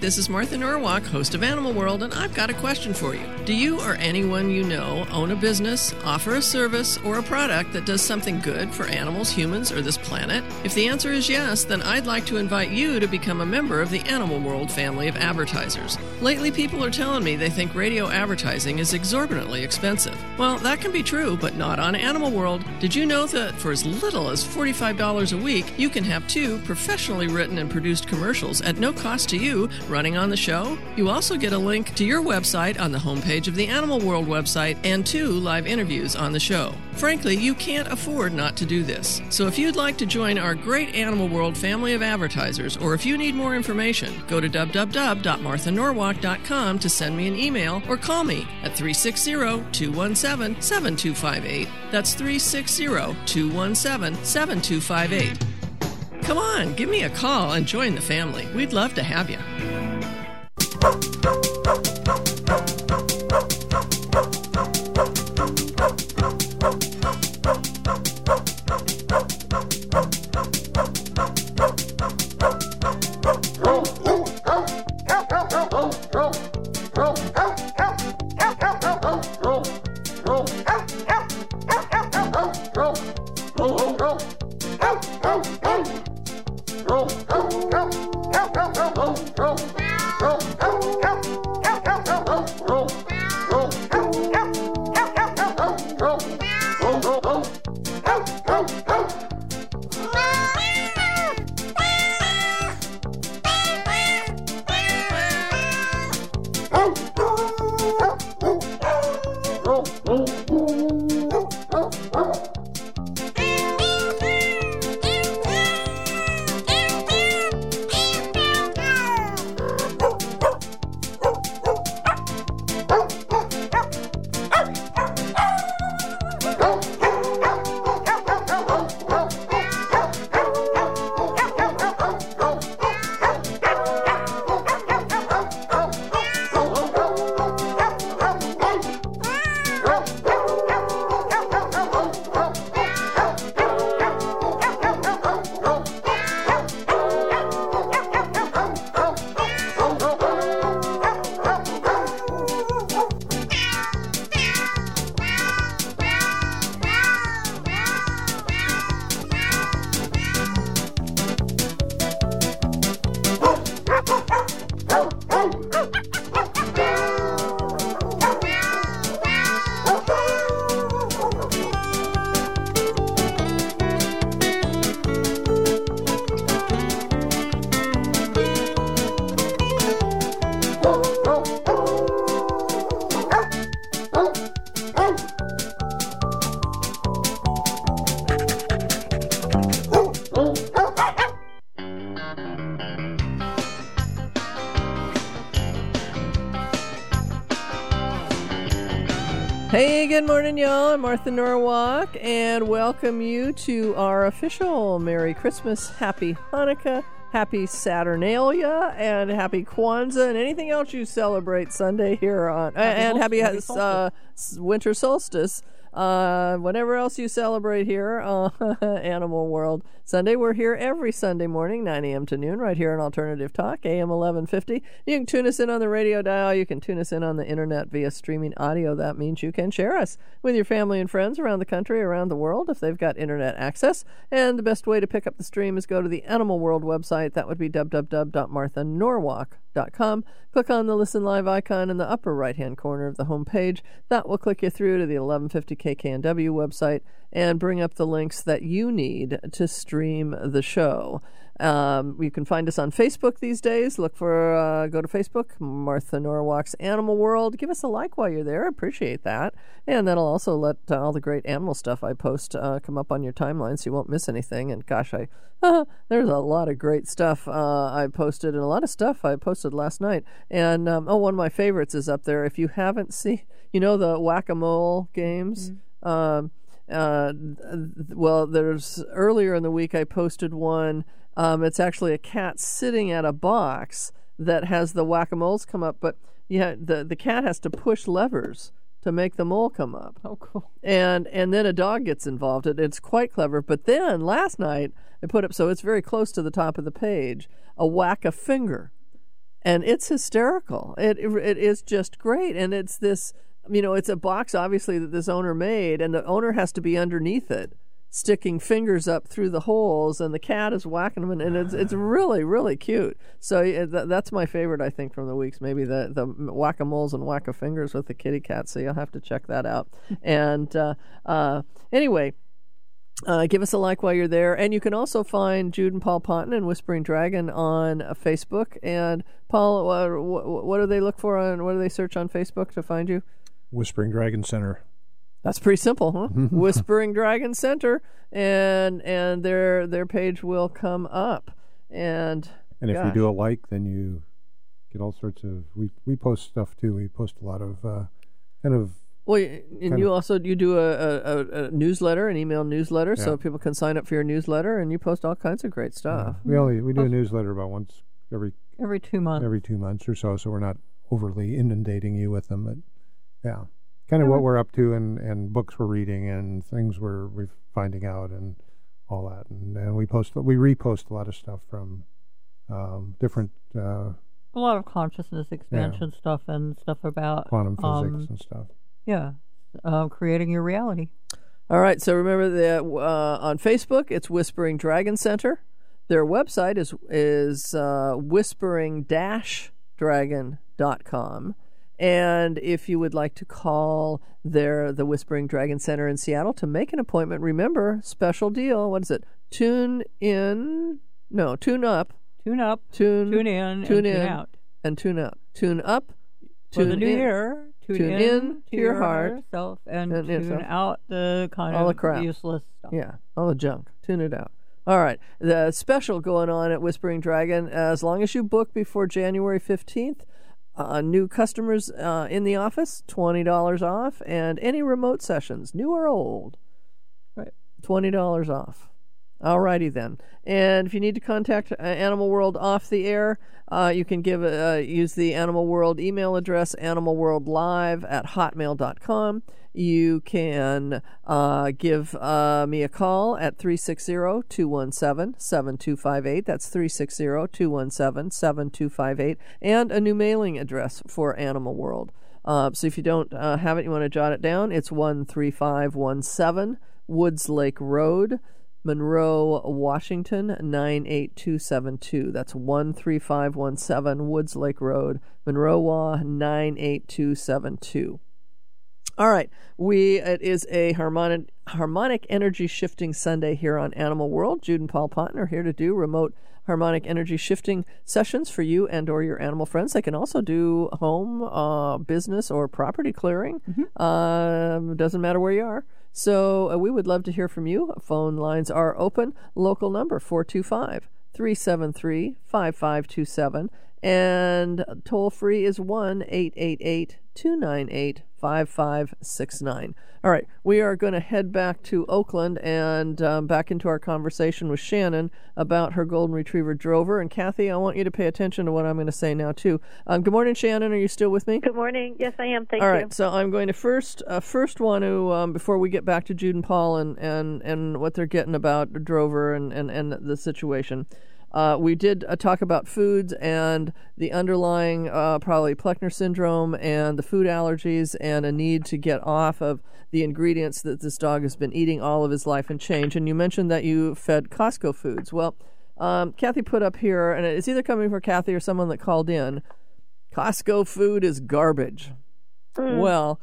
This is Martha Norwalk, host of Animal World, and I've got a question for you. Do you or anyone you know own a business, offer a service, or a product that does something good for animals, humans, or this planet? If the answer is yes, then I'd like to invite you to become a member of the Animal World family of advertisers. Lately, people are telling me they think radio advertising is exorbitantly expensive. Well, that can be true, but not on Animal World. Did you know that for as little as $45 a week, you can have 2 professionally written and produced commercials at no cost to you running on the show? You also get a link to your website on the homepage of the Animal World website and 2 live interviews on the show. Frankly, you can't afford not to do this. So if you'd like to join our great Animal World family of advertisers, or if you need more information, go to www.marthanorwalk.com to send me an email or call me at 360-217-7258. That's 360-217-7258. Come on, give me a call and join the family. We'd love to have you. Hey, good morning, y'all. I'm Martha Norwalk, and welcome you to our official Merry Christmas, Happy Hanukkah, Happy Saturnalia, and Happy Kwanzaa, and anything else you celebrate Sunday here on, and Happy Winter Solstice. Whatever else you celebrate here on Animal World Sunday. We're here every Sunday morning, 9 a.m. to noon, right here on Alternative Talk, AM 1150. You can tune us in on the radio dial. You can tune us in on the internet via streaming audio. That means you can share us with your family and friends around the country, around the world, if they've got internet access. And the best way to pick up the stream is go to the Animal World website. That would be www.marthanorwalk.com. Click on the Listen Live icon in the upper right-hand corner of the home page. That will click you through to the 1150 KKNW website and bring up the links that you need to stream the show. You can find us on Facebook these days. Look for, go to Facebook, Martha Norwalk's Animal World. Give us a like while you're there. I appreciate that. And that'll also let all the great animal stuff I post come up on your timeline so you won't miss anything. And gosh, there's a lot of great stuff I posted, and a lot of stuff I posted last night. And, one of my favorites is up there. If you haven't seen, the whack-a-mole games, well, there's earlier in the week I posted one. It's actually a cat sitting at a box that has the whack-a-moles come up, but the cat has to push levers to make the mole come up. Oh, cool. And then a dog gets involved. It's quite clever. But then last night I put up, so it's very close to the top of the page, a whack-a-finger. And it's hysterical. It is just great. And it's this, it's a box, obviously, that this owner made, and the owner has to be underneath it, sticking fingers up through the holes, and the cat is whacking them, and it's really, really cute. So that's my favorite, I think, from the weeks, maybe the whack-a-moles and whack-a-fingers with the kitty cat, so you'll have to check that out. And anyway, give us a like while you're there. And you can also find Jude and Paul Ponton and Whispering Dragon on Facebook. And Paul, what do they look for what do they search on Facebook to find you? Whispering Dragon Center. That's pretty simple, huh? Whispering Dragon Center, and their page will come up. And if you do a like, then you get all sorts of. We post stuff too. We post a lot of kind of. Well, and you do a newsletter, an email newsletter, so people can sign up for your newsletter, and you post all kinds of great stuff. Yeah. We do a newsletter about once every 2 months. Every 2 months or so we're not overly inundating you with them, but yeah, kind of what we're up to and books we're reading and things we're finding out and all that, and we repost a lot of stuff from different. A lot of consciousness expansion stuff and stuff about quantum physics and stuff. Yeah, creating your reality. All right, so remember that on Facebook, it's Whispering Dragon Center. Their website is whispering-dragon.com. And if you would like to call the Whispering Dragon Center in Seattle to make an appointment, remember, special deal. What is it? Tune up. Tune up. Tune in. Tune in. Tune out. And tune up. Tune up. For the new year. Tune in to your heart. Self, and tune out the kind all of the crap. Useless stuff. Yeah, all the junk. Tune it out. All right. The special going on at Whispering Dragon, as long as you book before January 15th, new customers in the office, $20 off, and any remote sessions, new or old, right, $20 off. All righty then. And if you need to contact Animal World off the air, you can use the Animal World email address, animalworldlive@hotmail.com. You can give me a call at 360-217-7258. That's 360-217-7258. And a new mailing address for Animal World. So if you don't have it, you want to jot it down, it's 13517 Woods Lake Road, Monroe, Washington, 98272. That's 13517 Woods Lake Road, Monroe, 98272. All right, it is a harmonic energy shifting Sunday here on Animal World. Jude and Paul Ponton are here to do remote harmonic energy shifting sessions for you and or your animal friends. They can also do home, business, or property clearing. Doesn't matter where you are. So we would love to hear from you. Phone lines are open. Local number 425-373-5527. And toll free is 1-888-298-5569. All right, we are going to head back to Oakland and back into our conversation with Shannon about her golden retriever Drover. And Kathy, I want you to pay attention to what I'm going to say now too. Good morning, Shannon. Are you still with me? Good morning. Yes, I am. Thank you. All right, so I'm going to first want to before we get back to Jude and Paul and what they're getting about Drover and the situation. We did talk about foods and the underlying probably Plechner syndrome and the food allergies and a need to get off of the ingredients that this dog has been eating all of his life and change. And you mentioned that you fed Costco foods. Well, Kathy put up here, and it's either coming from Kathy or someone that called in, Costco food is garbage. Well,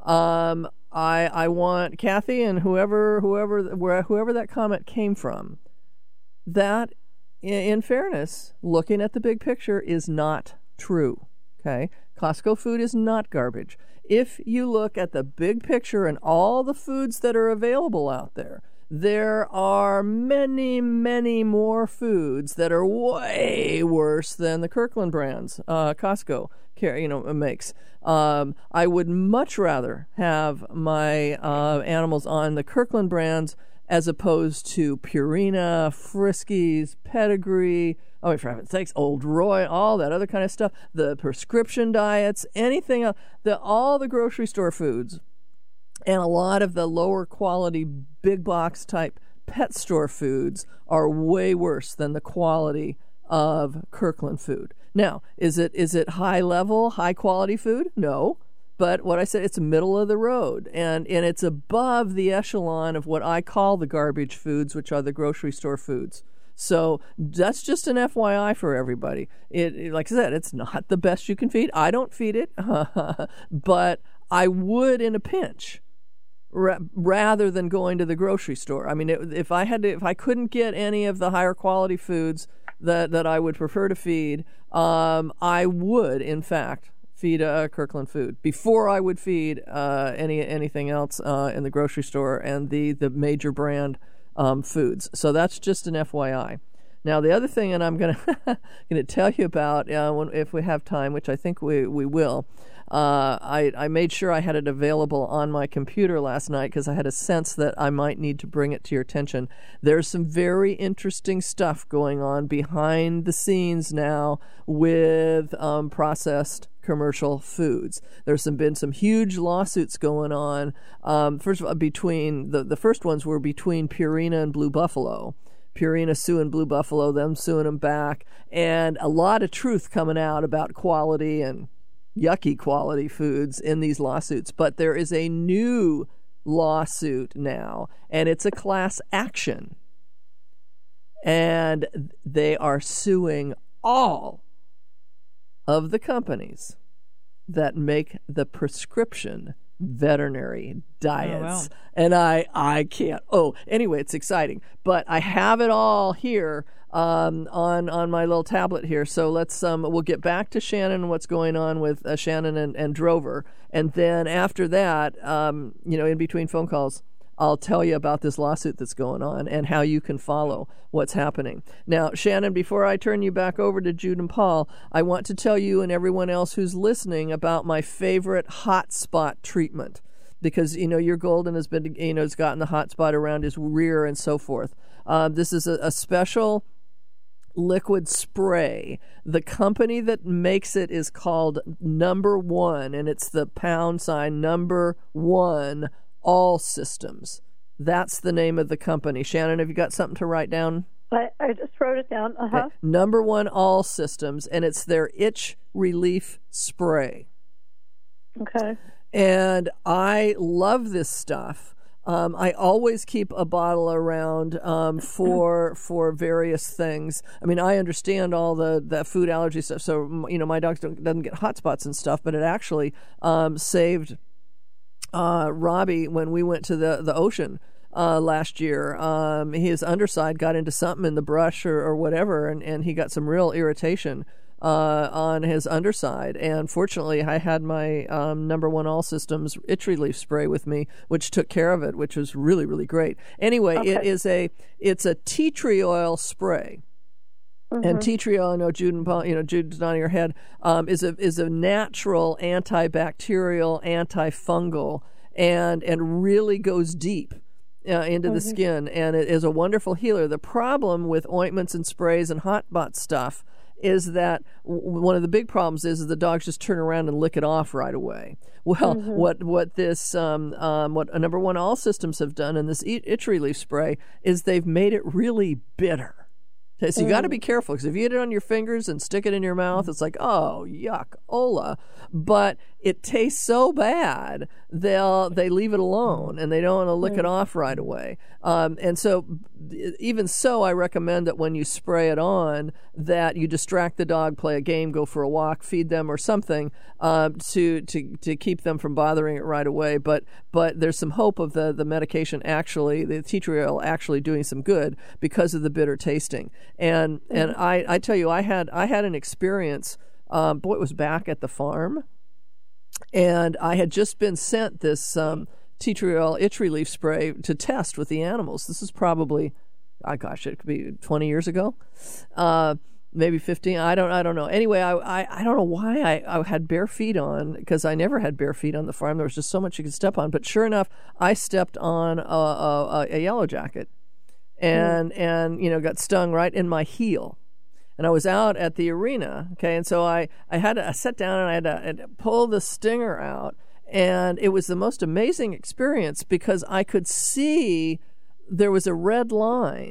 I want Kathy and whoever that comment came from, that in fairness, looking at the big picture is not true. Okay? Costco food is not garbage. If you look at the big picture and all the foods that are available out there, there are many, many more foods that are way worse than the Kirkland brands Costco makes. I would much rather have my animals on the Kirkland brands as opposed to Purina, Friskies, Pedigree, for heaven's sakes, Old Roy, all that other kind of stuff, the prescription diets, anything else, all the grocery store foods, and a lot of the lower quality big box type pet store foods are way worse than the quality of Kirkland food. Now, is it high level, high quality food? No. But what I said, it's middle of the road, and it's above the echelon of what I call the garbage foods, which are the grocery store foods. So that's just an FYI for everybody. Like I said, it's not the best you can feed. I don't feed it, but I would in a pinch, rather than going to the grocery store. I mean, if I couldn't get any of the higher quality foods that I would prefer to feed, I would, in fact, feed a Kirkland food before I would feed anything else in the grocery store and the major brand foods. So that's just an FYI. Now, the other thing, and I'm going to tell you about if we have time, which I think we will. I made sure I had it available on my computer last night because I had a sense that I might need to bring it to your attention. There's some very interesting stuff going on behind the scenes now with processed commercial foods. There's been some huge lawsuits going on. First of all, between the first ones were between Purina and Blue Buffalo. Purina suing Blue Buffalo, them suing them back, and a lot of truth coming out about quality and yucky quality foods in these lawsuits. But there is a new lawsuit now, and it's a class action. And they are suing all of the companies that make the prescription veterinary diets. Oh, wow. And I can't. Anyway, it's exciting. But I have it all here on my little tablet here. So we'll get back to Shannon and what's going on with Shannon and Drover. And then after that, in between phone calls, I'll tell you about this lawsuit that's going on and how you can follow what's happening. Now, Shannon, before I turn you back over to Jude and Paul, I want to tell you and everyone else who's listening about my favorite hot spot treatment. Because, your Golden has been, has gotten the hot spot around his rear and so forth. This is a special liquid spray. The company that makes it is called Number One, and it's the # Number One All Systems. That's the name of the company. Shannon, have you got something to write down? I just wrote it down. Okay. Number One All Systems, and it's their itch relief spray. Okay. And I love this stuff. I always keep a bottle around for various things. I mean, I understand all the food allergy stuff, so my dog doesn't get hot spots and stuff. But it actually saved Robbie when we went to the ocean last year. His underside got into something in the brush or whatever, and he got some real irritation on his underside. And fortunately, I had my Number One All Systems itch relief spray with me, which took care of it, which was really, really great. Anyway, okay. It's a tea tree oil spray. Mm-hmm. And tea tree oil, I know Jude and Paul, Jude's nodding her head, is a natural antibacterial, antifungal, and really goes deep into the skin, and it is a wonderful healer. The problem with ointments and sprays and hot spot stuff is that one of the big problems is the dogs just turn around and lick it off right away. Well, what Number One All Systems have done in this itch relief spray is they've made it really bitter. Okay, so you got to be careful, because if you hit it on your fingers and stick it in your mouth, it's like, oh, yuck, Ola. But it tastes so bad, they leave it alone, and they don't want to lick it off right away. And so, even so, I recommend that when you spray it on, that you distract the dog, play a game, go for a walk, feed them or something to keep them from bothering it right away. But there's some hope of the medication actually, the tea tree oil actually doing some good because of the bitter tasting. And I tell you, I had an experience. It was back at the farm, and I had just been sent this tea tree oil itch relief spray to test with the animals. This is probably, it could be 20 years ago, maybe 15. I don't know. Anyway, I don't know why I had bare feet on, because I never had bare feet on the farm. There was just so much you could step on. But sure enough, I stepped on a yellow jacket, and got stung right in my heel. And I was out at the arena, okay, and so I sat down and I had to pull the stinger out, and it was the most amazing experience because I could see there was a red line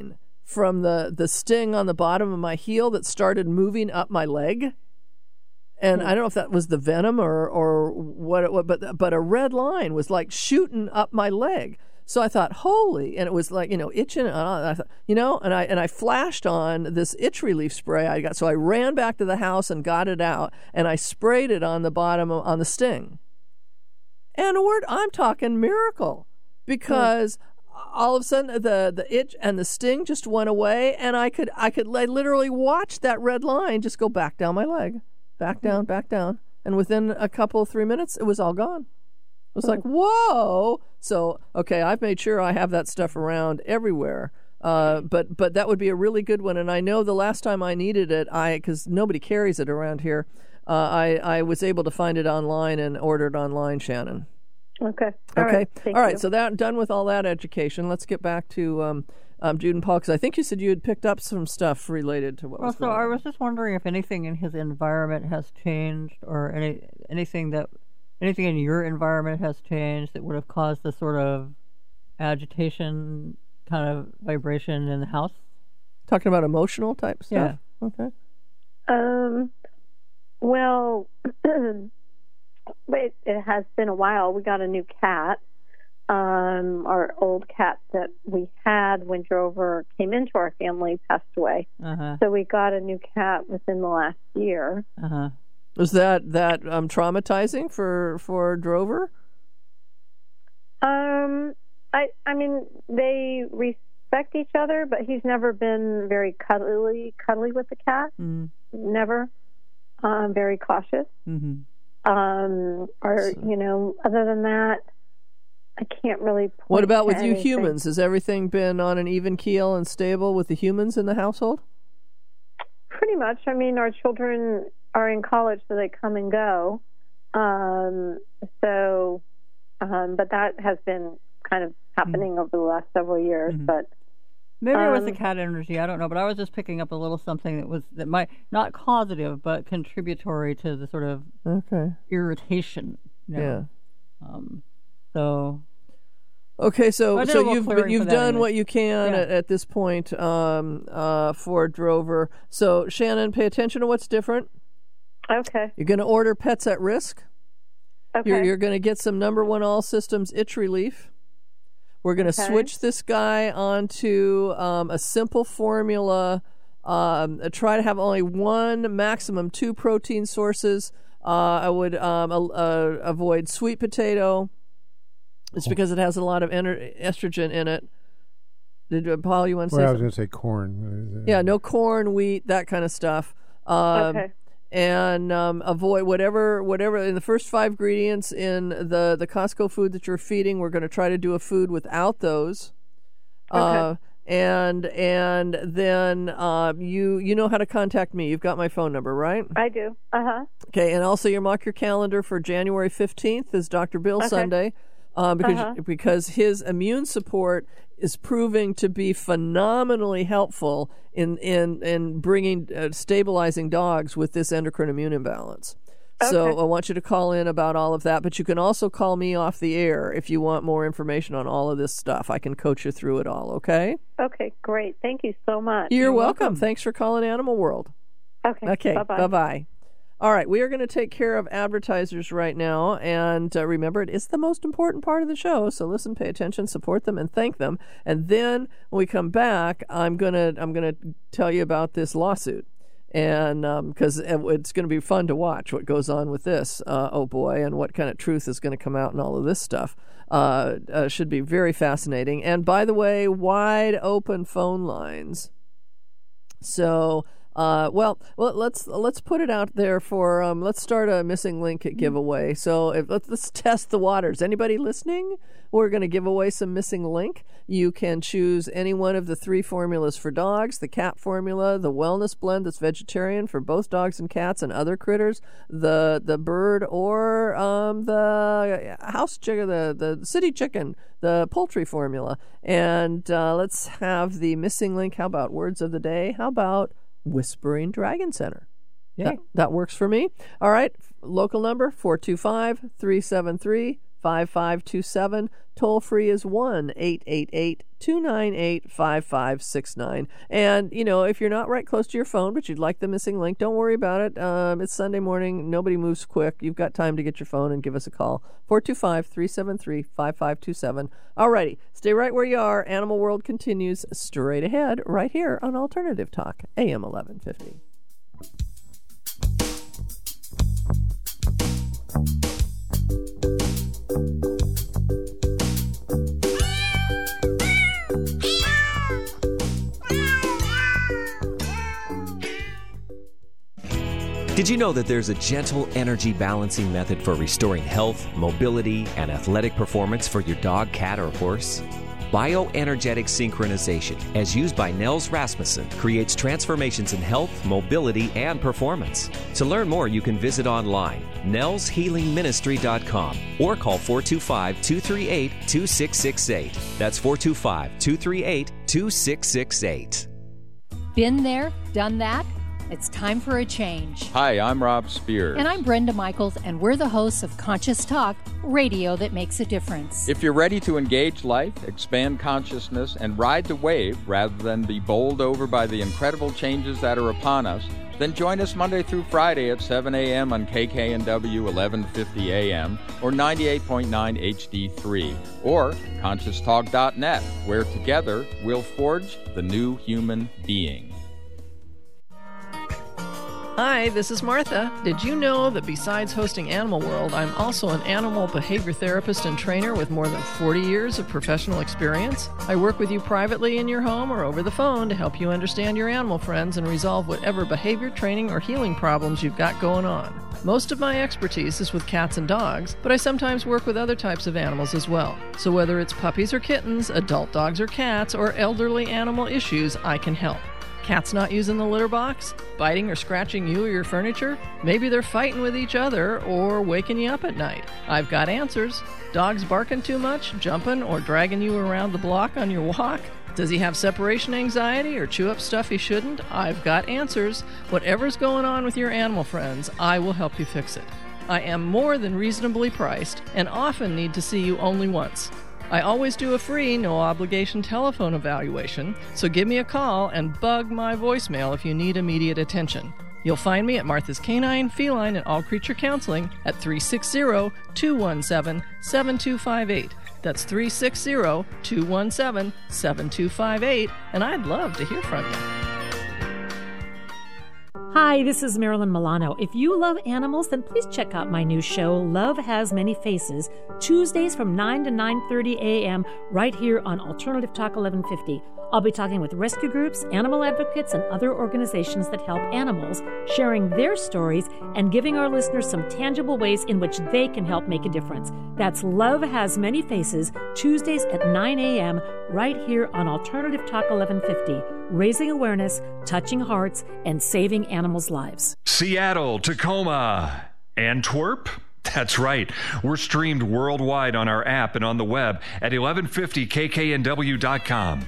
from the sting on the bottom of my heel that started moving up my leg. And I don't know if that was the venom or what it was, but a red line was like shooting up my leg. So I thought, holy, and it was like, itching. And I thought, and I flashed on this itch relief spray I got. So I ran back to the house and got it out, and I sprayed it on the bottom on the sting. And I'm talking miracle, because all of a sudden the itch and the sting just went away, and I literally watch that red line just go back down my leg. Back down. And within a couple, 3 minutes, it was all gone. It was like, whoa. So, okay, I've made sure I have that stuff around everywhere. But that would be a really good one. And I know the last time I needed it, because nobody carries it around here, I was able to find it online and ordered online, Shannon. Okay. All right. All right. So done with all that education. Let's get back to Jude and Paul, because I think you said you had picked up some stuff related to what was going on. I was just wondering if anything in his environment has changed, or anything in your environment has changed that would have caused the sort of agitation kind of vibration in the house. Talking about emotional type stuff? Yeah. Okay. Well, it has been a while. We got a new cat. Our old cat that we had when Drover came into our family passed away. Uh-huh. So we got a new cat within the last year. Uh-huh. Was that traumatizing for Drover? I mean, they respect each other, but he's never been very cuddly with the cat. Mm-hmm. Never. Very cautious. Mm-hmm. Other than that, I can't really point What about with you anything. humans? Has everything been on an even keel and stable with the humans in the household? Pretty much. I mean, our children are in college, so they come and go. But that has been kind of happening over the last several years. Mm-hmm. But maybe it was the cat energy. I don't know, but I was just picking up a little something that might not causative, but contributory to the sort of irritation. Yeah. So. Okay, so you've done what you can at this point for Drover. So Shannon, pay attention to what's different. Okay. You're going to order Pets at Risk. Okay. You're going to get some number one all systems itch relief. We're going to switch this guy onto a simple formula. Try to have only one, maximum 2 protein sources. I would avoid sweet potato. It's because it has a lot of estrogen in it. Paul, you want to say something? I was going to say corn. Yeah, no corn, wheat, that kind of stuff. Okay. And avoid whatever in the first 5 ingredients in the Costco food that you're feeding. We're going to try to do a food without those. Okay. And then you know how to contact me. You've got my phone number, right? I do. Uh-huh. Okay, and also you mark your calendar for January 15th is Dr. Bill Sunday. Because his immune support is proving to be phenomenally helpful in bringing stabilizing dogs with this endocrine immune imbalance. Okay. So I want you to call in about all of that, but you can also call me off the air if you want more information on all of this stuff. I can coach you through it all, okay? Okay, great. Thank you so much. You're welcome. Thanks for calling Animal World. Okay. Bye-bye. Bye-bye. All right, we are going to take care of advertisers right now, and remember, it is the most important part of the show, so listen, pay attention, support them, and thank them. And then when we come back, I'm gonna tell you about this lawsuit, and because it's going to be fun to watch what goes on with this, oh boy, and what kind of truth is going to come out and all of this stuff. Should be very fascinating. And by the way, wide open phone lines. So. Let's put it out there for let's start a missing link giveaway. So let's test the waters. Anybody listening? We're going to give away some missing link. You can choose any one of the 3 formulas for dogs: the cat formula, the wellness blend that's vegetarian for both dogs and cats and other critters, the bird, or the house chicken, the city chicken, the poultry formula. And let's have the missing link. How about words of the day? How about Whispering Dragon Center? Yeah, that works for me. All right, local number 425-373-5600. 888-298-5527. Toll free is 1-888-298-5569. And, if you're not right close to your phone, but you'd like the missing link, don't worry about it. It's Sunday morning. Nobody moves quick. You've got time to get your phone and give us a call. 425-373-5527. Alrighty, stay right where you are. Animal World continues straight ahead right here on Alternative Talk, AM 1150. Did you know that there's a gentle energy balancing method for restoring health, mobility, and athletic performance for your dog, cat, or horse? Bioenergetic synchronization, as used by Nels Rasmussen, creates transformations in health, mobility, and performance. To learn more, you can visit online, nelshealingministry.com, or call 425-238-2668. That's 425-238-2668. Been there, done that? It's time for a change. Hi, I'm Rob Spears. And I'm Brenda Michaels, and we're the hosts of Conscious Talk, radio that makes a difference. If you're ready to engage life, expand consciousness, and ride the wave rather than be bowled over by the incredible changes that are upon us, then join us Monday through Friday at 7 a.m. on KKNW 1150 AM or 98.9 HD3 or ConsciousTalk.net, where together we'll forge the new human being. Hi, this is Martha. Did you know that besides hosting Animal World, I'm also an animal behavior therapist and trainer with more than 40 years of professional experience? I work with you privately in your home or over the phone to help you understand your animal friends and resolve whatever behavior training or healing problems you've got going on. Most of my expertise is with cats and dogs, but I sometimes work with other types of animals as well. So whether it's puppies or kittens, adult dogs or cats, or elderly animal issues, I can help. Cats not using the litter box? Biting or scratching you or your furniture? Maybe they're fighting with each other or waking you up at night. I've got answers. Dogs barking too much, jumping, or dragging you around the block on your walk? Does he have separation anxiety or chew up stuff he shouldn't? I've got answers. Whatever's going on with your animal friends, I will help you fix it. I am more than reasonably priced and often need to see you only once. I always do a free, no-obligation telephone evaluation, so give me a call and bug my voicemail if you need immediate attention. You'll find me at Martha's Canine, Feline, and All Creature Counseling at 360-217-7258. That's 360-217-7258, and I'd love to hear from you. Hi, this is Marilyn Milano. If you love animals, then please check out my new show, Love Has Many Faces, Tuesdays from 9 to 9:30 a.m. right here on Alternative Talk 1150. I'll be talking with rescue groups, animal advocates, and other organizations that help animals, sharing their stories and giving our listeners some tangible ways in which they can help make a difference. That's Love Has Many Faces, Tuesdays at 9 a.m. right here on Alternative Talk 1150, raising awareness, touching hearts, and saving animals' lives. Seattle, Tacoma, Antwerp? That's right. We're streamed worldwide on our app and on the web at 1150kknw.com.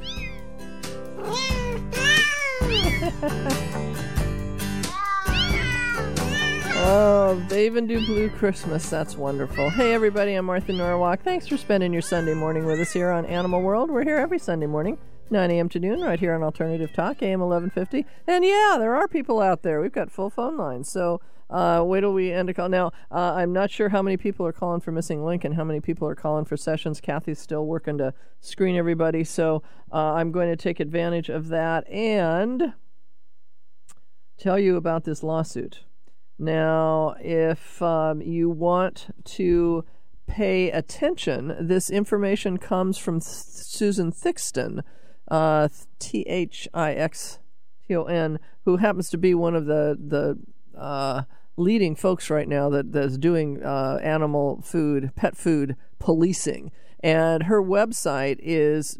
Oh, Babe and Do Blue Christmas. That's wonderful. Hey, everybody, I'm Martha Norwalk. Thanks for spending your Sunday morning with us here on Animal World. We're here every Sunday morning, 9 a.m. to noon, right here on Alternative Talk, AM 1150. And yeah, there are people out there. We've got full phone lines. So wait till we end a call. Now, I'm not sure how many people are calling for Missing Link and how many people are calling for sessions. Kathy's still working to screen everybody. So I'm going to take advantage of that and tell you about this lawsuit. Now, if you want to pay attention, this information comes from Susan Thixton, Thixton, who happens to be one of the leading folks right now that's doing animal food, pet food policing. And her website is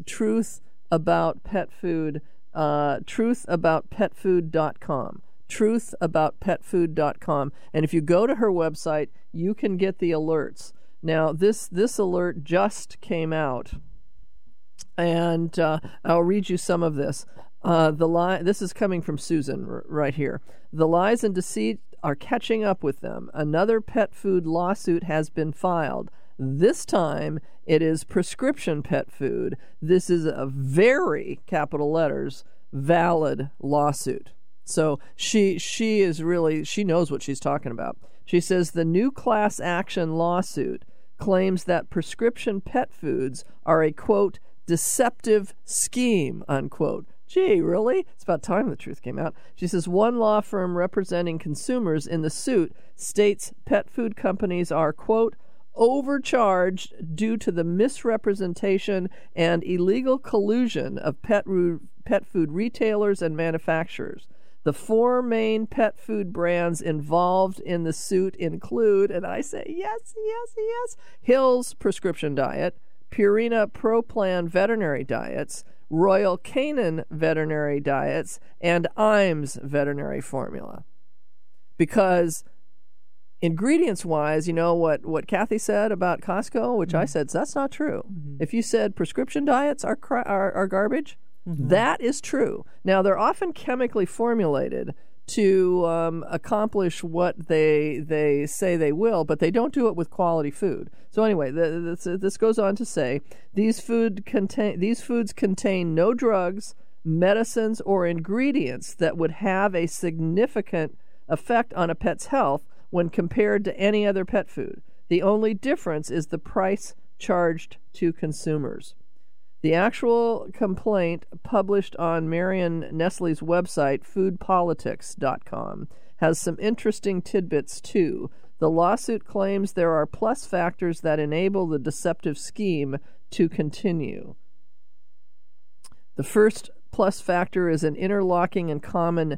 truthaboutpetfood.com. truthaboutpetfood.com. And if you go to her website, you can get the alerts. Now, this alert just came out, and I'll read you some of this. This is coming from Susan right here. The lies and deceit are catching up with them. Another pet food lawsuit has been filed. This time it is prescription pet food. This is a very, capital letters, valid lawsuit. So she knows what she's talking about. She says the new class action lawsuit claims that prescription pet foods are a, quote, deceptive scheme, unquote. Gee, really? It's about time the truth came out. She says one law firm representing consumers in the suit states pet food companies are, quote, overcharged due to the misrepresentation and illegal collusion of pet food retailers and manufacturers. The 4 main pet food brands involved in the suit include, and I say yes, Hill's Prescription Diet, Purina Pro Plan Veterinary Diets, Royal Canin Veterinary Diets, and Iams Veterinary Formula. Because ingredients-wise, you know what Kathy said about Costco, which I said, that's not true. If you said prescription diets are garbage, that is true. Now, they're often chemically formulated to accomplish what they say they will, but they don't do it with quality food. So anyway, this goes on to say these foods contain no drugs, medicines, or ingredients that would have a significant effect on a pet's health when compared to any other pet food. The only difference is the price charged to consumers. The actual complaint, published on Marion Nestle's website, foodpolitics.com, has some interesting tidbits, too. The lawsuit claims there are plus factors that enable the deceptive scheme to continue. The first plus factor is an interlocking and common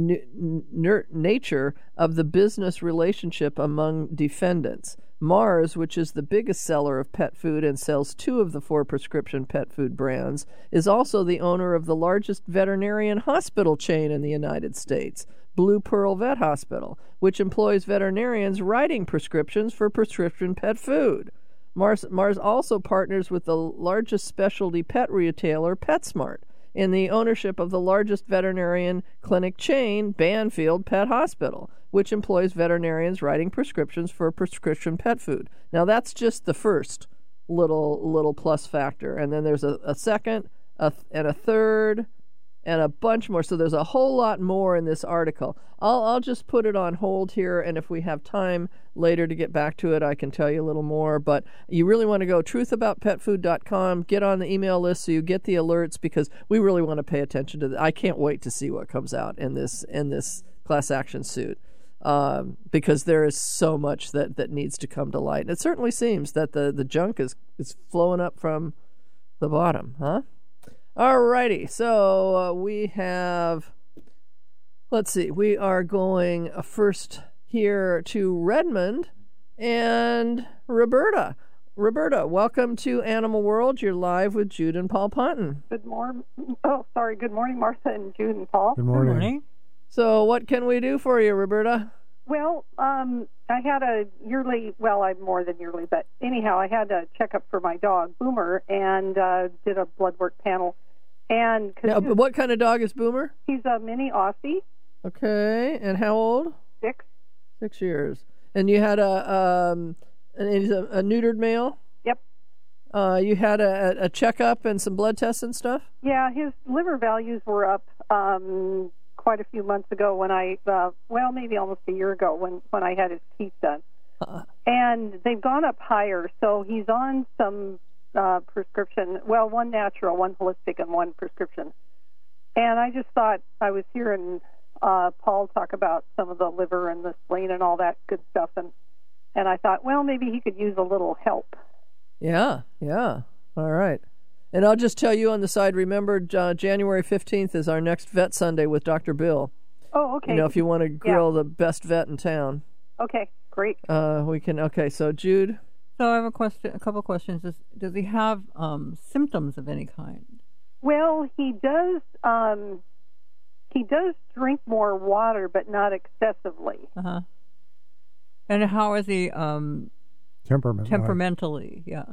nature of the business relationship among defendants. Mars, which is the biggest seller of pet food and sells 2 of the 4 prescription pet food brands, is also the owner of the largest veterinarian hospital chain in the United States, Blue Pearl Vet Hospital, which employs veterinarians writing prescriptions for prescription pet food. Mars also partners with the largest specialty pet retailer, PetSmart, in the ownership of the largest veterinarian clinic chain, Banfield Pet Hospital, which employs veterinarians writing prescriptions for prescription pet food. Now, that's just the first little plus factor. And then there's a second, and a third, and a bunch more. So there's a whole lot more in this article. I'll just put it on hold here, and if we have time later to get back to it, I can tell you a little more. But you really want to go truthaboutpetfood.com, get on the email list so you get the alerts, because we really want to pay attention to that. I can't wait to see what comes out in this class action suit, because there is so much that needs to come to light. And it certainly seems that the junk is flowing up from the bottom, huh? Alrighty, so we have, let's see, we are going first here to Redmond and Roberta. Roberta, welcome to Animal World. You're live with Jude and Paul Ponton. Good morning. Good morning, Martha and Jude and Paul. Good morning. So what can we do for you, Roberta? Well, I had a yearly, I'm more than yearly, but anyhow, I had a checkup for my dog, Boomer, and did a blood work panel. And now, what kind of dog is Boomer? He's a mini Aussie. Okay, and how old? 6. 6 years. And you had he's a neutered male? Yep. You had a checkup and some blood tests and stuff? Yeah, his liver values were up quite a few months ago when maybe almost a year ago when I had his teeth done. And they've gone up higher, so he's on some prescription, one natural, one holistic, and one prescription. And I just thought, I was hearing Paul talk about some of the liver and the spleen and all that good stuff, and I thought, maybe he could use a little help. Yeah. All right. And I'll just tell you on the side, remember, January 15th is our next Vet Sunday with Dr. Bill. Oh, okay. If you want to grill the best vet in town. Okay, great. We can, okay, so Jude? So I have a couple questions. Does he have symptoms of any kind? Well, he does drink more water, but not excessively. Uh-huh. And how is he temperamentally? Yeah.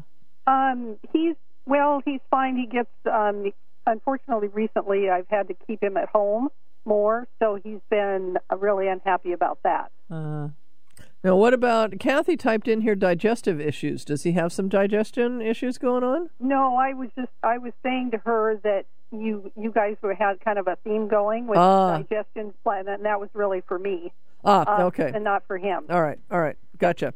He's fine. He gets, unfortunately, recently I've had to keep him at home more, so he's been really unhappy about that. Now, what about Kathy typed in here digestive issues? Does he have some digestion issues going on? No, I was saying to her that you guys had kind of a theme going with digestion plan, and that was really for me. Okay. And not for him. All right, gotcha.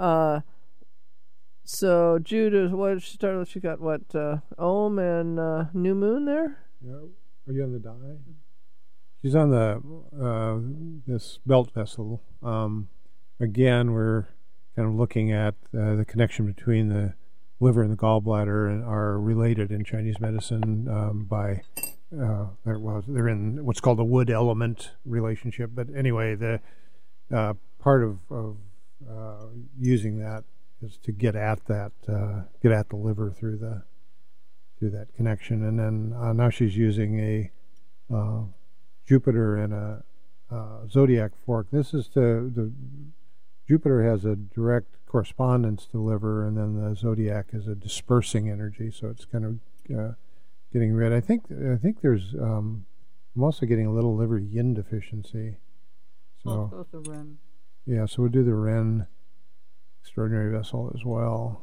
So Jude, what she started? She got what? Ohm and New Moon there. Yeah. Are you on the die? She's on the this belt vessel. Again, we're kind of looking at the connection between the liver and the gallbladder and are related in Chinese medicine by they're in what's called the wood element relationship. But anyway, the part of using that is to get at that the liver through that connection. And then now she's using a Jupiter and a zodiac fork. This is the Jupiter has a direct correspondence to liver, and then the zodiac is a dispersing energy, so it's kind of getting rid. I think there's I'm also getting a little liver yin deficiency. So the Ren. Yeah, so we'll do the Ren extraordinary vessel as well.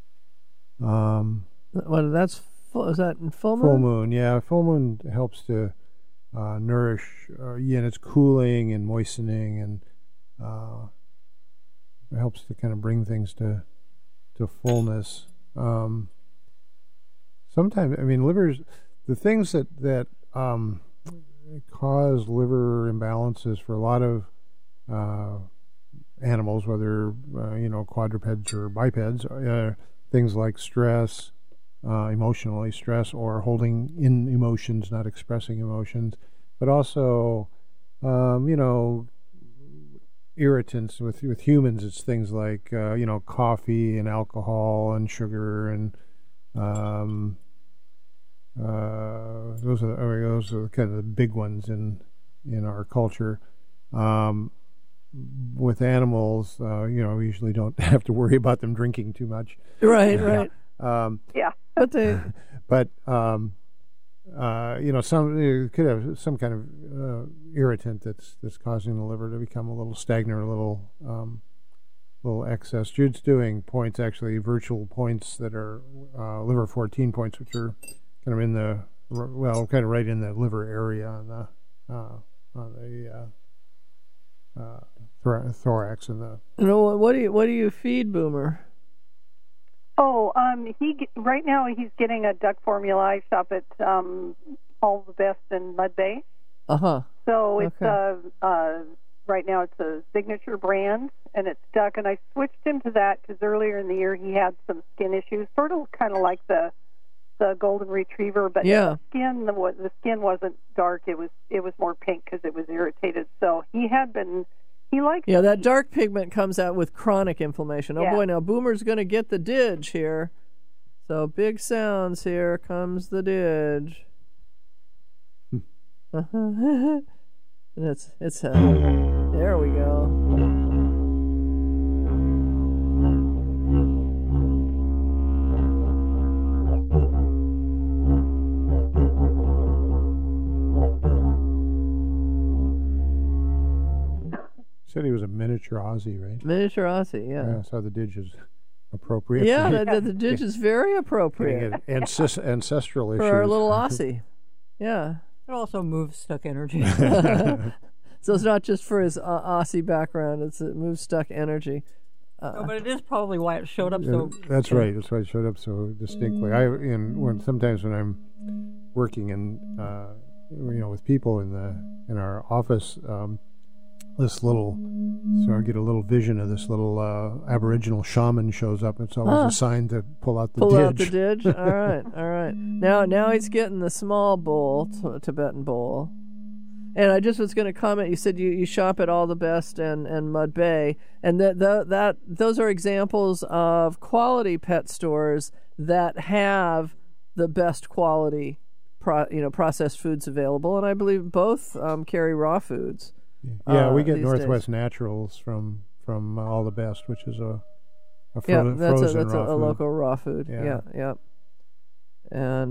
Well, that's is that in full moon? Full moon, yeah. Full moon helps to nourish yin. It's cooling and moistening, and it helps to kind of bring things to fullness. Sometimes, I mean, livers, the things that cause liver imbalances for a lot of animals, whether quadrupeds or bipeds, things like stress, emotionally stress, or holding in emotions, not expressing emotions, but also irritants with humans. It's things like coffee and alcohol and sugar, and those are kind of the big ones in our culture. With animals, we usually don't have to worry about them drinking too much. Right. Yeah. But some you could have some kind of irritant that's causing the liver to become a little stagnant, a little excess. Jude's doing points, actually virtual points that are liver 14 points, which are kind of in the kind of right in the liver area on the thorax and the. What do you feed Boomer? Oh, right now he's getting a duck formula. I shop at All the Best in Mud Bay. So it's right now it's a signature brand, and it's duck. And I switched him to that because earlier in the year he had some skin issues, sort of kind of like the golden retriever, but the skin wasn't dark. It was more pink because it was irritated. So he likes. Yeah, that dark pigment comes out with chronic inflammation. Oh boy, now Boomer's going to get the didge here. So big sounds. Here comes the didge. It's there we go. Said he was a miniature Aussie, right? Miniature Aussie, yeah. So the didge is appropriate. Yeah, the didge is very appropriate. Ancestral issues. For our little Aussie. Yeah. It also moves stuck energy. So it's not just for his Aussie background, it moves stuck energy. But it is probably why it showed up so... That's right. That's why it showed up so distinctly. Sometimes when I'm working with people in our office, so I get a little vision of this little Aboriginal shaman shows up. It's always a sign to pull out the didge. Pull out the didge? All right. Now he's getting the small bowl, Tibetan bowl. And I just was going to comment, you said you shop at All the Best and Mud Bay, and that those are examples of quality pet stores that have the best quality processed foods available, and I believe both carry raw foods. Yeah, we get Northwest days. Naturals from All the Best, which is a frozen that's a local raw food. Yeah. And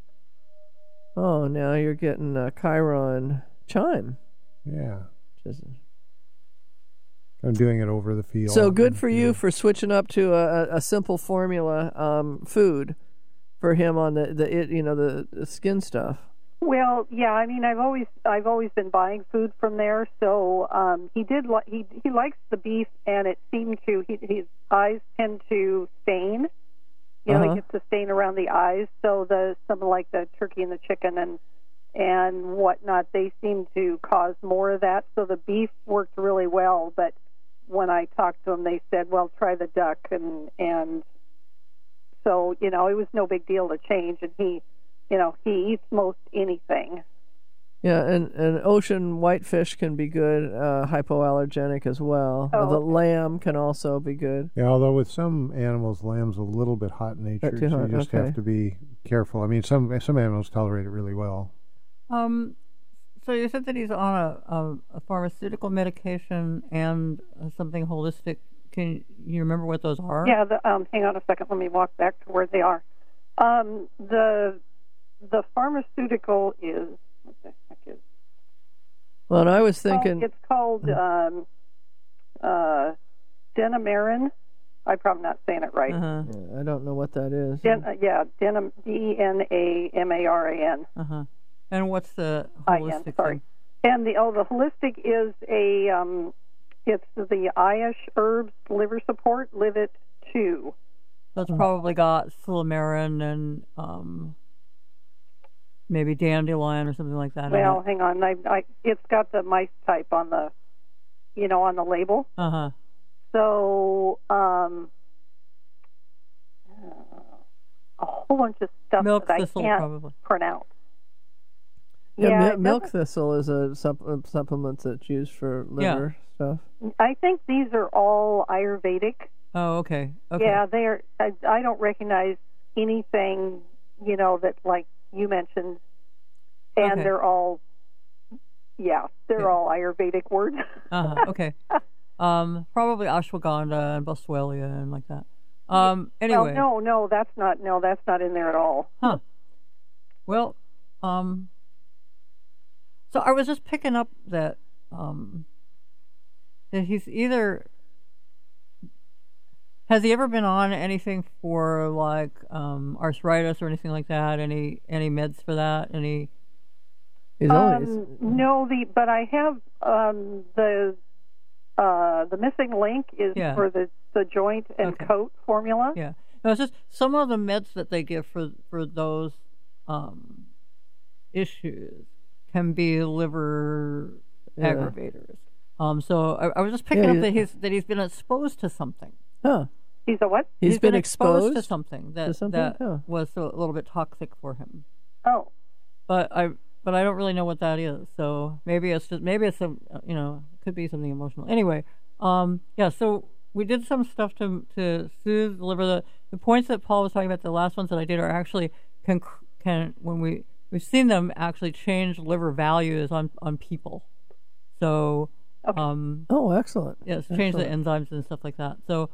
now you're getting Chiron chime. Yeah. doing it over the field. So good for you for switching up to a simple formula food for him on the skin stuff. Well, yeah, I mean, I've always been buying food from there. So he likes the beef, and it seemed to his eyes tend to stain. He gets a stain around the eyes. So something like the turkey and the chicken and whatnot, they seem to cause more of that. So the beef worked really well, but when I talked to them, they said, "Well, try the duck," and so it was no big deal to change, and he eats most anything. Yeah, and ocean whitefish can be good, hypoallergenic as well. Oh, the lamb can also be good. Yeah, although with some animals, lamb's a little bit hot-natured, so you just have to be careful. I mean, some animals tolerate it really well. So you said that he's on a pharmaceutical medication and something holistic. Can you remember what those are? Yeah, hang on a second. Let me walk back to where they are. The pharmaceutical is, what the heck is? Well, and I was thinking... It's called Denamarin. I'm probably not saying it right. Yeah, I don't know what that is. Denamaran. And what's the holistic thing? And the holistic is it's the Ayash Herbs Liver Support, Livit 2. So it's probably got silymarin and maybe dandelion or something like that. Well, hang on. It's got the mice type on the, on the label. So a whole bunch of stuff milk that thistle, I can't probably pronounce. Yeah, milk thistle is a supplement that's used for liver stuff. I think these are all Ayurvedic. Oh, okay. Yeah, they're. I don't recognize anything, that like you mentioned, and they're all. Yeah, they're all Ayurvedic words. Okay. Probably ashwagandha and boswellia and like that. Anyway. No, that's not in there at all. Huh. Well, so I was just picking up that he's either. Has he ever been on anything for like arthritis or anything like that? Any meds for that? Any? No, but I have the missing link is for the joint and coat formula. Yeah, no, it's just some of the meds that they give for those issues can be liver aggravators. So I was just picking up that he's been exposed to something. Huh. He's a what? He's been exposed to something that was a little bit toxic for him. Oh. But I don't really know what that is. So maybe it's a could be something emotional. Anyway, so we did some stuff to soothe the liver. The points that Paul was talking about, the last ones that I did, are actually can when we've seen them actually change liver values on people. So excellent. Yes, change the enzymes and stuff like that. So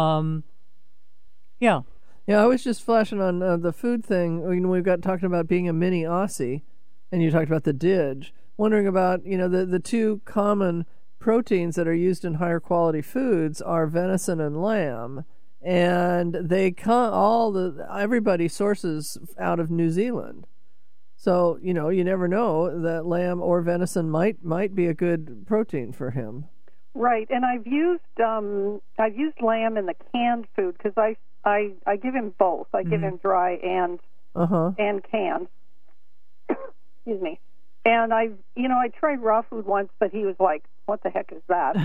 yeah, I was just flashing on the food thing. We've got talking about being a mini Aussie, and you talked about the DIG. Wondering about the two common proteins that are used in higher quality foods are venison and lamb, and they everybody sources out of New Zealand. So you never know that lamb or venison might be a good protein for him. Right, and I've used lamb in the canned food because I give him both. I give him dry and canned. Excuse me. And I tried raw food once, but he was like, "What the heck is that?"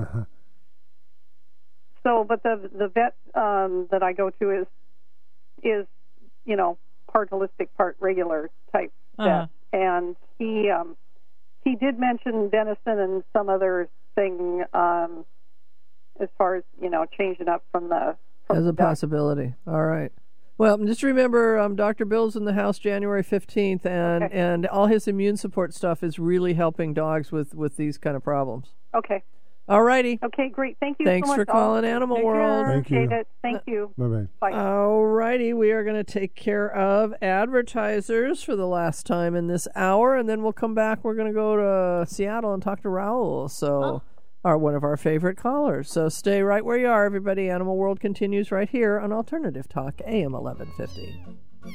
So, but the vet that I go to is part holistic, part regular type vet, and he did mention venison and some other thing as far as changing up from as a possibility. All right. Well, just remember, Dr. Bill's in the house January 15th, and all his immune support stuff is really helping dogs with these kind of problems. Okay. All righty. Okay, great. Thank you Thanks so much. for calling Animal World. Thank you. Thank you. Bye-bye. Bye. All righty. We are going to take care of advertisers for the last time in this hour, and then we'll come back. We're going to go to Seattle and talk to Raul. So are one of our favorite callers. So stay right where you are, everybody. Animal World continues right here on Alternative Talk, AM 1150.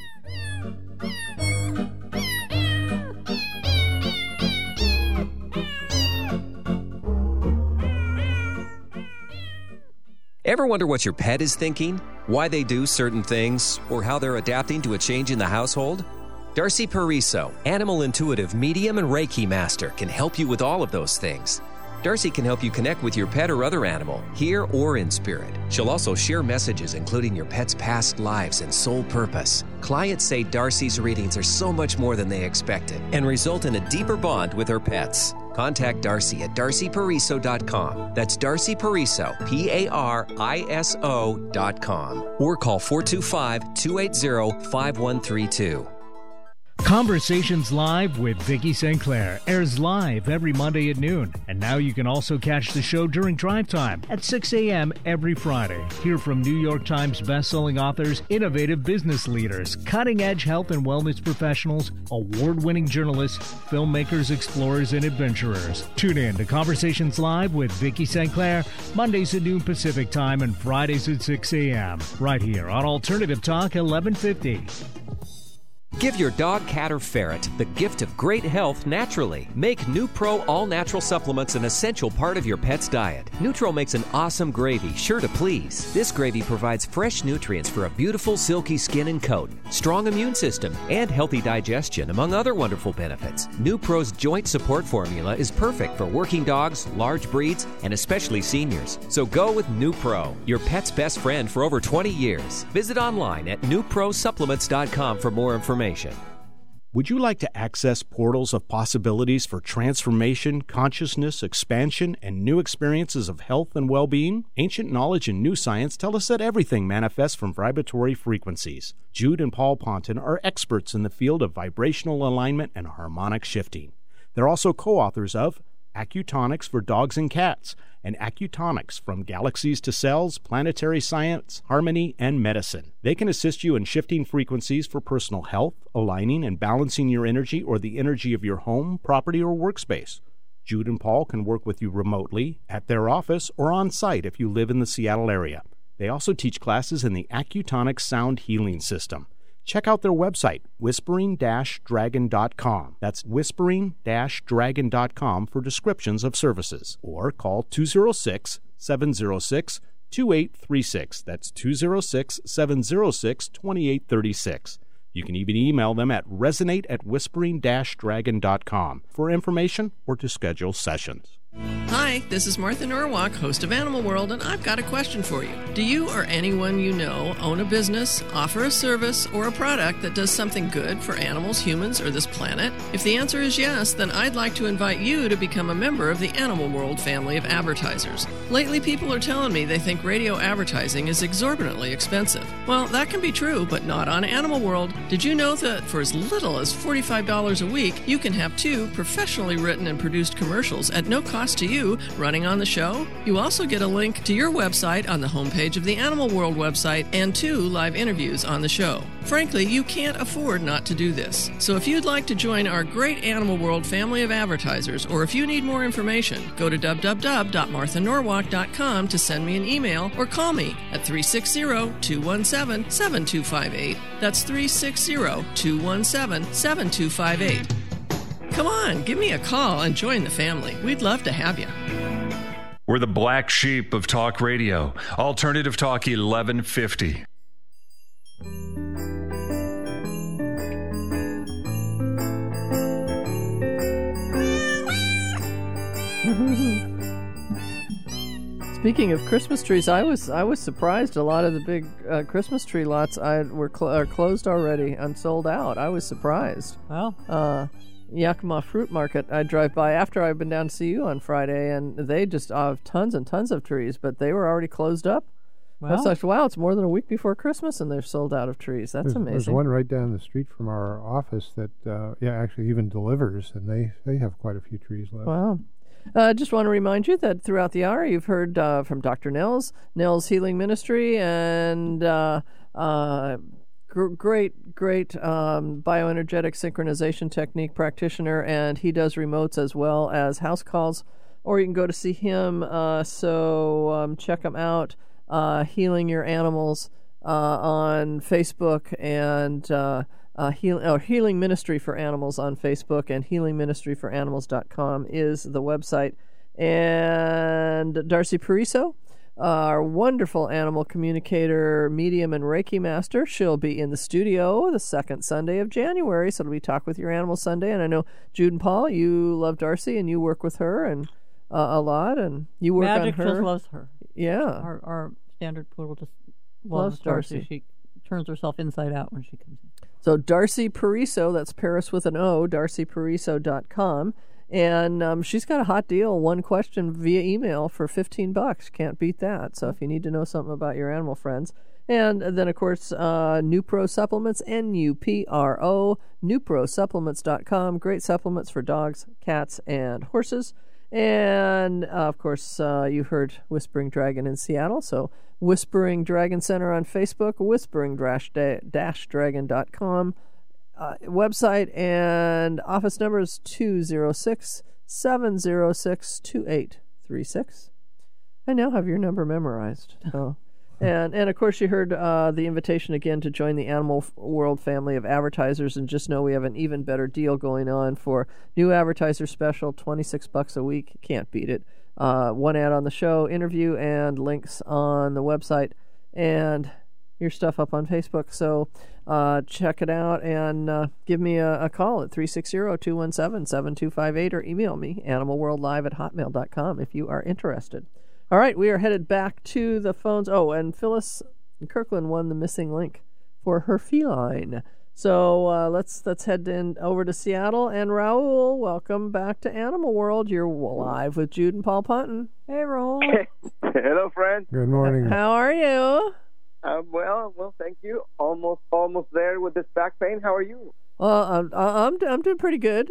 Ever wonder what your pet is thinking, why they do certain things, or how they're adapting to a change in the household? Darcy Pariso, animal intuitive medium and Reiki master, can help you with all of those things. Darcy can help you connect with your pet or other animal, here or in spirit. She'll also share messages including your pet's past lives and soul purpose. Clients say Darcy's readings are so much more than they expected and result in a deeper bond with her pets. Contact Darcy at darcypariso.com. That's Darcy Pariso, Pariso.com. Or call 425-280-5132. Conversations Live with Vicki St. Clair airs live every Monday at noon. And now you can also catch the show during drive time at 6 a.m. every Friday. Hear from New York Times bestselling authors, innovative business leaders, cutting-edge health and wellness professionals, award-winning journalists, filmmakers, explorers, and adventurers. Tune in to Conversations Live with Vicki St. Clair, Mondays at noon Pacific Time and Fridays at 6 a.m. right here on Alternative Talk 1150. Give your dog, cat, or ferret the gift of great health naturally. Make NuPro all-natural supplements an essential part of your pet's diet. NuTro makes an awesome gravy, sure to please. This gravy provides fresh nutrients for a beautiful, silky skin and coat, strong immune system, and healthy digestion, among other wonderful benefits. NuPro's joint support formula is perfect for working dogs, large breeds, and especially seniors. So go with NuPro, your pet's best friend for over 20 years. Visit online at NuProSupplements.com for more information. Would you like to access portals of possibilities for transformation, consciousness, expansion, and new experiences of health and well-being? Ancient knowledge and new science tell us that everything manifests from vibratory frequencies. Jude and Paul Ponton are experts in the field of vibrational alignment and harmonic shifting. They're also co-authors of Acutonics for Dogs and Cats, and Acutonics from Galaxies to Cells, Planetary Science, Harmony, and Medicine. They can assist you in shifting frequencies for personal health, aligning and balancing your energy or the energy of your home, property, or workspace. Jude and Paul can work with you remotely, at their office, or on site if you live in the Seattle area. They also teach classes in the Acutonics Sound Healing System. Check out their website, whispering-dragon.com. That's whispering-dragon.com for descriptions of services. Or call 206-706-2836. That's 206-706-2836. You can even email them at resonate@whispering-dragon.com for information or to schedule sessions. Hi, this is Martha Norwalk, host of Animal World, and I've got a question for you. Do you or anyone you know own a business, offer a service, or a product that does something good for animals, humans, or this planet? If the answer is yes, then I'd like to invite you to become a member of the Animal World family of advertisers. Lately, people are telling me they think radio advertising is exorbitantly expensive. Well, that can be true, but not on Animal World. Did you know that for as little as $45 a week, you can have 2 professionally written and produced commercials at no cost to you running on the show? You also get a link to your website on the homepage of the Animal World website and 2 live interviews on the show. Frankly, you can't afford not to do this. So if you'd like to join our great Animal World family of advertisers, or if you need more information, go to www.marthanorwalk.com to send me an email or call me at 360-217-7258. That's 360-217-7258. Come on, give me a call and join the family. We'd love to have you. We're the black sheep of talk radio. Alternative Talk 1150. Speaking of Christmas trees, I was surprised. A lot of the big Christmas tree lots are closed already and sold out. I was surprised. Well, Yakima Fruit Market, I drive by after I've been down to see you on Friday, and they just have tons and tons of trees, but they were already closed up. Well, I was like, wow, it's more than a week before Christmas, and they're sold out of trees. That's amazing. There's one right down the street from our office that, actually even delivers, and they have quite a few trees left. Wow. I just want to remind you that throughout the hour, you've heard from Dr. Nels Healing Ministry, and great bioenergetic synchronization technique practitioner, and he does remotes as well as house calls or you can go to see him. So check him out. Healing Your Animals on Facebook, and Healing Ministry for Animals on Facebook, and healingministryforanimals.com is the website. And Darcy Pariso, our wonderful animal communicator, medium, and Reiki master. She'll be in the studio the second Sunday of January, so it'll be Talk With Your Animal Sunday. And I know Jude and Paul, you love Darcy, and you work with her and a lot, and you work Magic on her. just loves her. Yeah. Our standard poodle just loves Darcy. She turns herself inside out when she comes in. So Darcy Pariso, that's Paris with an O, darcypariso.com. And she's got a hot deal, one question via email for $15. Can't beat that. So if you need to know something about your animal friends. And then, of course, Nupro Supplements, Nupro, nuprosupplements.com. Great supplements for dogs, cats, and horses. And, of course, you heard Whispering Dragon in Seattle. So Whispering Dragon Center on Facebook, whispering-dragon.com. Website and office number is 206-706-2836. I now have your number memorized. So. And of course, you heard the invitation again to join the Animal World family of advertisers, and just know we have an even better deal going on for new advertiser special, $26 a week. Can't beat it. One ad on the show, interview, and links on the website, and your stuff up on Facebook. So check it out, and give me a call at 360-217-7258, or email me, animalworldlive@hotmail.com, if you are interested. All right, we are headed back to the phones. Oh, and Phyllis Kirkland won the missing link for her feline. So let's head over to Seattle. And Raul, welcome back to Animal World. You're live with Jude and Paul Punton. Hey, Raul. Hello, friend. Good morning. How are you? Well, thank you. Almost there with this back pain. How are you? I'm doing pretty good.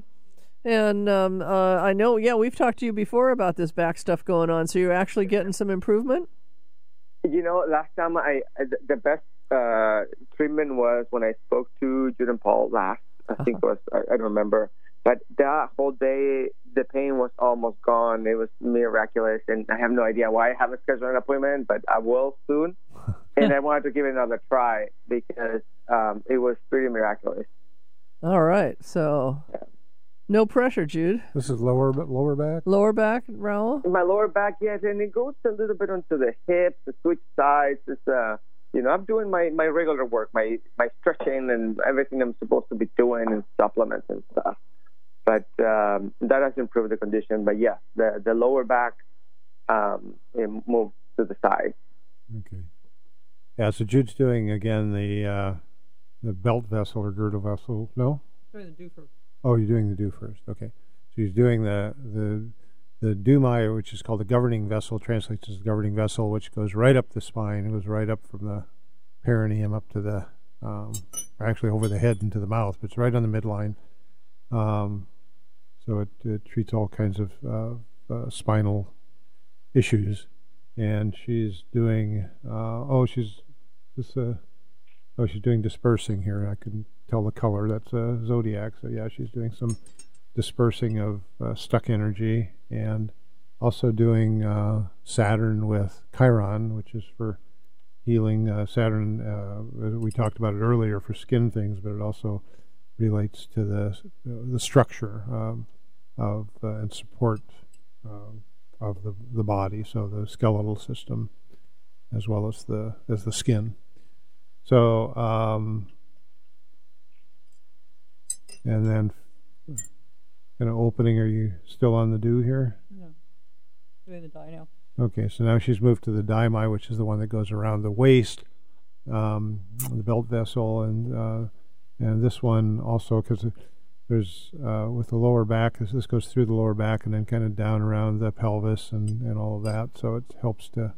I know, we've talked to you before about this back stuff going on. So you're actually getting some improvement? You know, last time the best treatment was when I spoke to Jude and Paul last. I think it was, I don't remember. But that whole day, the pain was almost gone. It was miraculous, and I have no idea why I haven't scheduled an appointment, but I will soon. And I wanted to give it another try because it was pretty miraculous. All right, so no pressure, Jude. This is lower back? Lower back, Raul? My lower back, yes, and it goes a little bit onto the hips, the switch sides. It's, I'm doing my regular work, my stretching and everything I'm supposed to be doing, and supplements and stuff. But that has improved the condition. But yeah, the lower back it moved to the side. Okay. Yeah, so Jude's doing again the belt vessel or girdle vessel. No? Doing the do first. Oh, you're doing the do first. Okay. So he's doing the Dumai, which is called the governing vessel, translates as the governing vessel, which goes right up the spine. It goes right up from the perineum up to the, actually over the head into the mouth, but it's right on the midline. So it treats all kinds of spinal issues. And she's doing, she's doing dispersing here. I couldn't tell the color. That's a zodiac. So yeah, she's doing some dispersing of stuck energy, and also doing Saturn with Chiron, which is for healing. Saturn, we talked about it earlier, for skin things, but it also relates to the structure of and support of the body, so the skeletal system as well as the skin. So and then kind of opening. Are you still on the do here? No, doing the die now. Okay, so now she's moved to the daimai, which is the one that goes around the waist, the belt vessel, and this one also, because there's with the lower back, this goes through the lower back and then kind of down around the pelvis and all of that. So it helps to,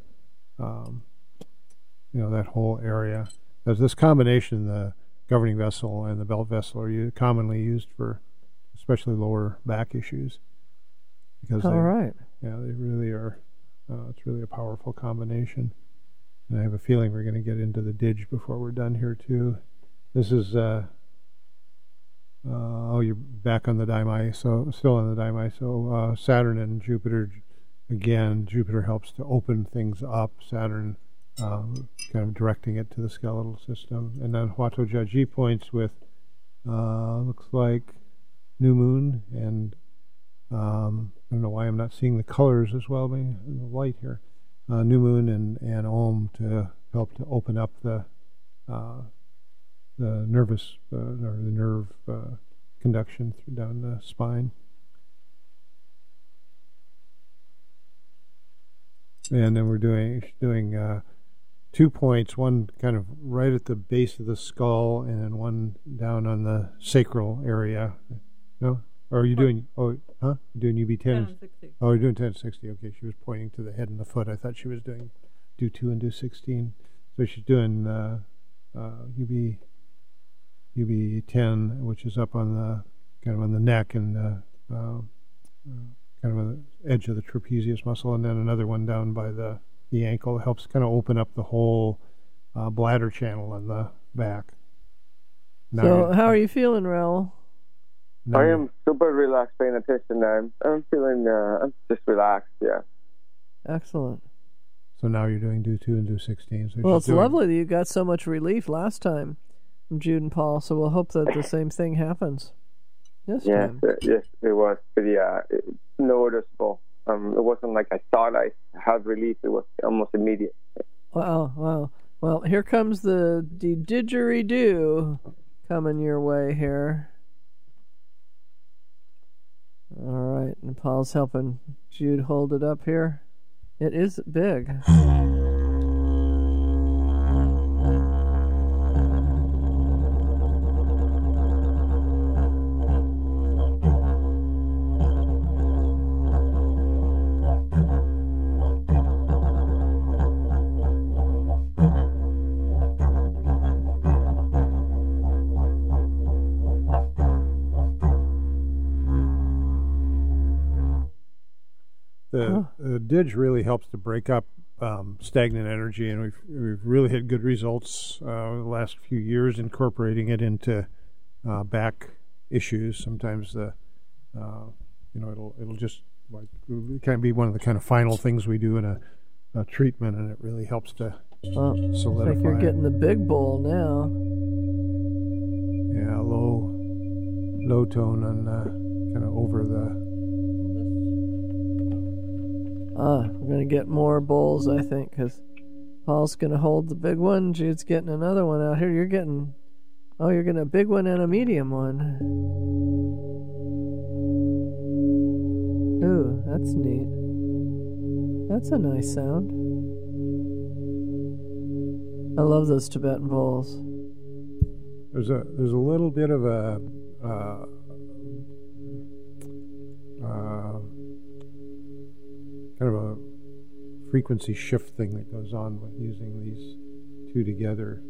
that whole area. There's this combination, the governing vessel and the belt vessel, are commonly used for especially lower back issues, because they really are. It's really a powerful combination, and I have a feeling we're going to get into the DIGE before we're done here too. This is you're back on the Daimai, so still on the Daimai. So Saturn and Jupiter, again, Jupiter helps to open things up. Saturn kind of directing it to the skeletal system. And then Huato Jiaji points with, looks like new moon, and I don't know why I'm not seeing the colors as well, maybe the light here. New moon and Om to help to open up the nervous or the nerve conduction down the spine. And then we're doing 2 points, one kind of right at the base of the skull, and then one down on the sacral area. No? Or are you doing, you're doing UB 10 and 60. Oh, you're doing 10 and 60. Okay, she was pointing to the head and the foot. I thought she was doing do 2 and do 16. So she's doing UB 10, which is up on the kind of on the neck and kind of on the edge of the trapezius muscle, and then another one down by the ankle. It helps kind of open up the whole bladder channel on the back. So how are you feeling, Raul? I am super relaxed, paying attention now. I'm feeling, I'm just relaxed, yeah. Excellent. So now you're doing do 2 and do 16. So well, it's lovely that you got so much relief last time from Jude and Paul, so we'll hope that the same thing happens this time. Yes, it was pretty noticeable. It wasn't like I thought I had relief. It was almost immediate. Wow. Well, here comes the didgeridoo coming your way here. All right, and Paul's helping Jude hold it up here. It is big. The Didge really helps to break up stagnant energy, and we've really had good results the last few years incorporating it into back issues. Sometimes it'll just like it can be one of the kind of final things we do in a treatment, and it really helps to solidify. Like you're getting the big bowl now. Yeah, low tone and kind of over the. We're going to get more bowls, I think, because Paul's going to hold the big one. Jude's getting another one out here. You're getting a big one and a medium one. Ooh, that's neat. That's a nice sound. I love those Tibetan bowls. There's a little bit of a kind of a frequency shift thing that goes on with using these two together.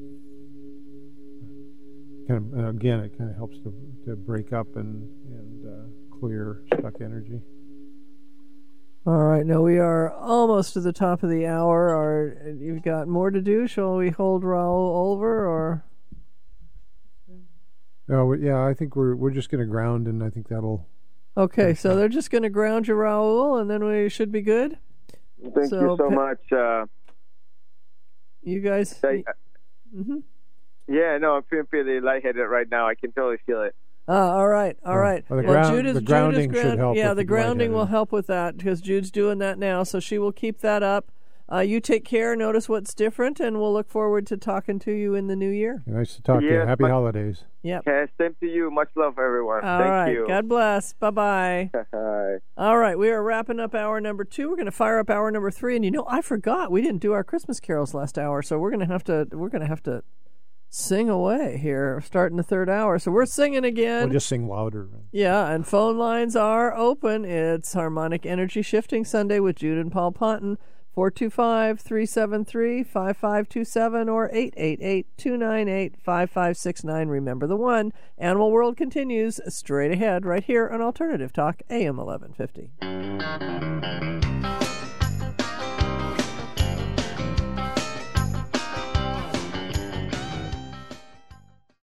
Kind of again, it kind of helps to break up and clear stuck energy. All right, now we are almost to the top of the hour. You've got more to do. Shall we hold Raul over, or? Oh yeah, I think we're just going to ground, and I think that'll. Okay, so they're just going to ground you, Raul, and then we should be good. Thank you so much. You guys. Yeah, no, I'm feeling pretty lightheaded right now. I can totally feel it. All right. Well, the grounding should help. Yeah, the grounding will help with that because Jude's doing that now, so she will keep that up. You take care, notice what's different, and we'll look forward to talking to you in the new year. Nice to talk to you. Happy holidays. Yep. Yeah, same to you. Much love, everyone. Thank you. God bless. Bye-bye. Bye. All right, we are wrapping up hour number 2. We're going to fire up hour number 3, and I forgot we didn't do our Christmas carols last hour, so we're going to have to sing away here, starting the third hour. So we're singing again. We'll just sing louder. Yeah, and phone lines are open. It's Harmonic Energy Shifting Sunday with Jude and Paul Ponton. 425-373-5527 or 888-298-5569. Remember the one. Animal World continues straight ahead right here on Alternative Talk, AM 1150.